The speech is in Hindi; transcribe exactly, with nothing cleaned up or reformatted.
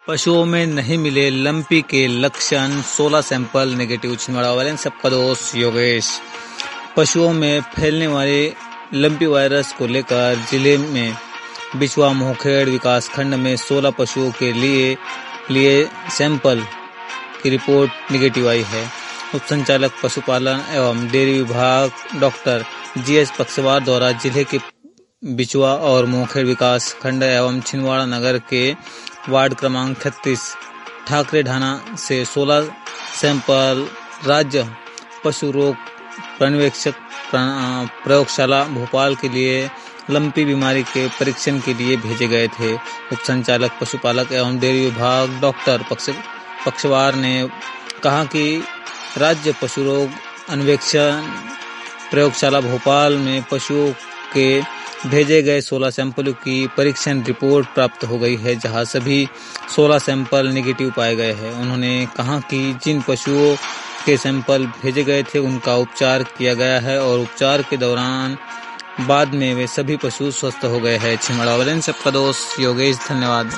पशुओं में नहीं मिले लंपी के लक्षण, सोलह सैंपल नेगेटिव। छिंदवाड़ा वाले सबका दोस्त योगेश। पशुओं में फैलने वाले लंपी वायरस को लेकर जिले में बिचवा मोहखेड़ विकासखंड में सोलह पशुओं के लिए लिए सैंपल की रिपोर्ट निगेटिव आई है। उप संचालक पशुपालन एवं डेयरी विभाग डॉक्टर जी एस पक्षवार द्वारा जिले के बिचवा और मोहखेड़ विकास खंड एवं छिंदवाड़ा नगर के वार्ड क्रमांक छत्तीस ठाकरे ढाना से सोलह सैंपल राज्य पशु रोग पर्यवेक्षक प्रयोगशाला भोपाल के लिए लंपी बीमारी के परीक्षण के लिए भेजे गए थे। उप संचालक पशुपालक एवं डेयरी विभाग डॉक्टर पक्ष पक्षवार ने कहा कि राज्य पशु रोग अन्वेषण प्रयोगशाला भोपाल में पशुओं के भेजे गए सोलह सैंपलों की परीक्षण रिपोर्ट प्राप्त हो गई है, जहां सभी सोलह सैंपल नेगेटिव पाए गए हैं। उन्होंने कहा कि जिन पशुओं के सैंपल भेजे गए थे उनका उपचार किया गया है और उपचार के दौरान बाद में वे सभी पशु स्वस्थ हो गए हैं। छिंदवाड़ा वाले सबका दोस्त योगेश। धन्यवाद।